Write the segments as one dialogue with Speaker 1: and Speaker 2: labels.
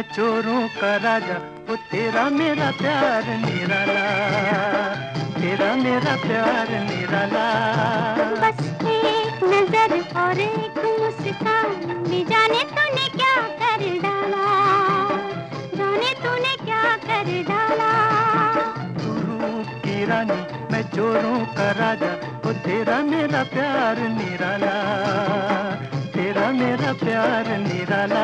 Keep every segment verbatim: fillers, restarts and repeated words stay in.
Speaker 1: मैं चोरों का राजा, वो तेरा मेरा प्यार निराला, तेरा मेरा प्यार निराला।
Speaker 2: बस एक नजर और एक मुस्कान में जाने तूने क्या कर डाला, जाने तूने क्या कर डाला।
Speaker 1: तू रूप की रानी, मैं चोरों का राजा, वो तेरा मेरा प्यार निराला, तेरा मेरा प्यार निराला।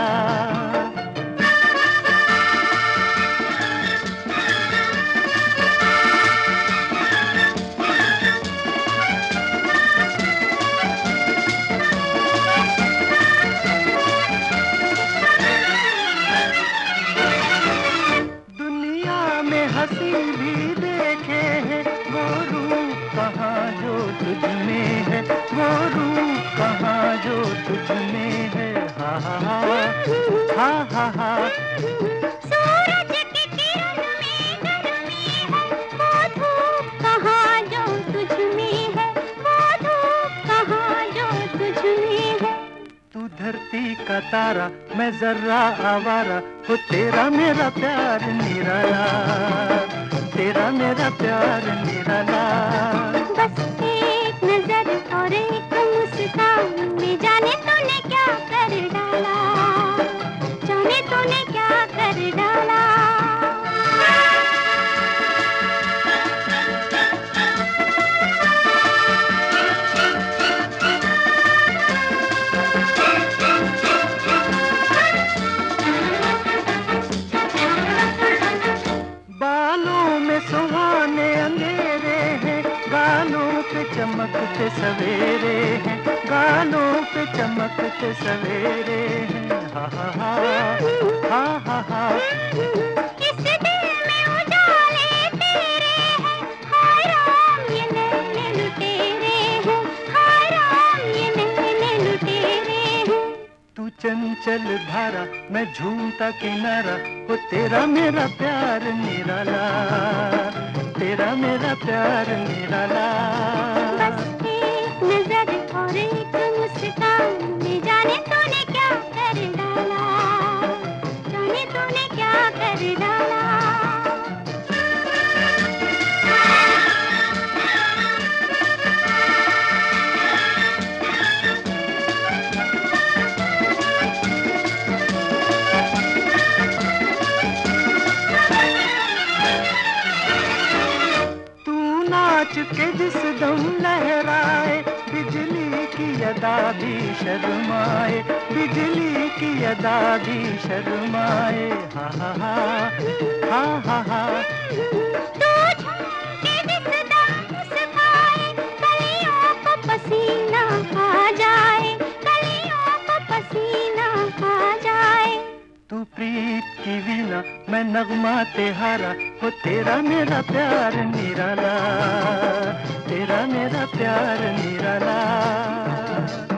Speaker 1: दुनिया में हंसी भी देखे हैं, वो रूप कहाँ जो तुझ में है, वो रूप कहाँ जो तुझ में है। हा हा हा हा हा हा।
Speaker 2: सूरज की किरण में गर्मी है, वो धूप कहाँ जो तुझ में है, वो धूप कहाँ जो तुझ में है।
Speaker 1: तू धरती का तारा, मैं जर्रा आवारा, वो तेरा मेरा प्यार निराला, तेरा मेरा प्यार निराला।
Speaker 2: बस एक नजर और एक मुस्कान में जाने तूने क्या कर डाला, जाने तूने क्या कर डाला।
Speaker 1: बालों में सुहाने अंधेरे हैं, गालों पे चमकते सवेरे हैं, गालों पे चमकते सवेरे हैं। हा हा हा हा हा हा।
Speaker 2: इस दिल में उजाले तेरे हैं, हाय राम ये नैने लुटेरे हैं, हाय राम ये नैने लुटेरे हैं।
Speaker 1: तू चंचल धारा, मैं झूमता किनारा, वो तेरा मेरा प्यार निराला, तेरा मेरा प्यार निराला।
Speaker 2: बस एक नजर और एक मुस्कान में जाने तूने क्या कर डाला, जाने तूने क्या कर डाला।
Speaker 1: नाच के जिस दम लहराए, बिजली की अदा भी शर्माए, बिजली की अदा भी शर्माए। हा हा हा हा हा हा।
Speaker 2: तू झूम के जिस दम मुस्काए, कलियों को पसीना आ जाए, कलियों को पसीना आ जाए।
Speaker 1: तू प्रीत की वीणा, मैं नगमा तेहारा, वो तेरा मेरा प्यार निराला, तेरा मेरा प्यार निराला।